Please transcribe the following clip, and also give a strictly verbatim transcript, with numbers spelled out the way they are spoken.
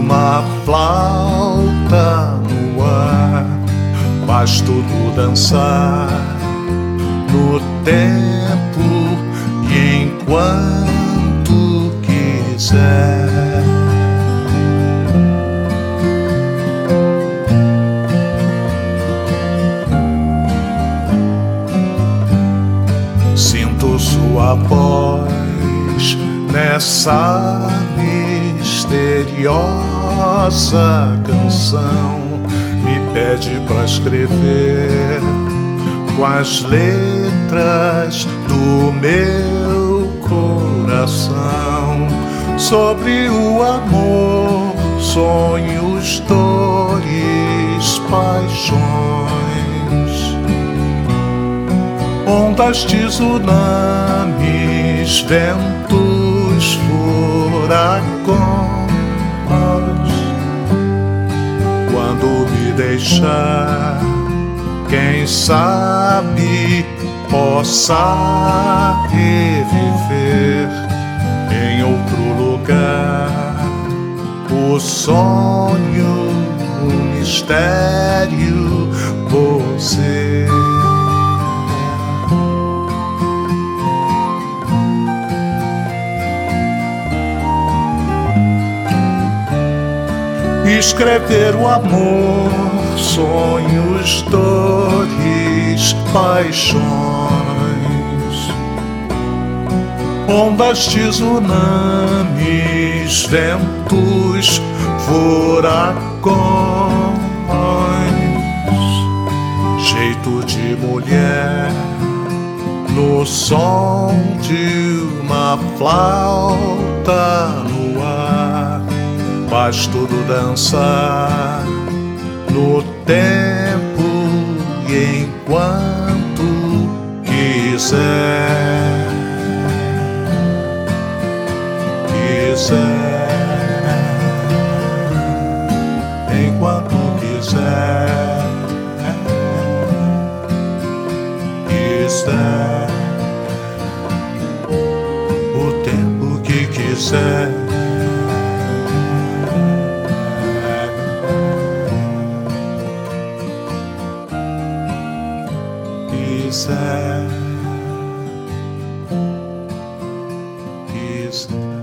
uma flauta no ar, faz tudo dançar no tempo e enquanto quiser. Sinto sua voz nessa misteriosa canção, me pede pra escrever com as letras do meu coração sobre o amor, sonhos, dores, paixões, ondas de tsunamis, ventos, furacões. Quando me deixar, quem sabe possa reviver em outro lugar o sonho, o mistério, você. Escrever o amor, sonhos, dores, paixões, ondas de tsunamis, ventos, furacões, jeito de mulher no som de uma flauta no ar, faz tudo dançar no tempo e enquanto quiser, quiser, enquanto quiser, quiser, o tempo que quiser. Quiser, quiser.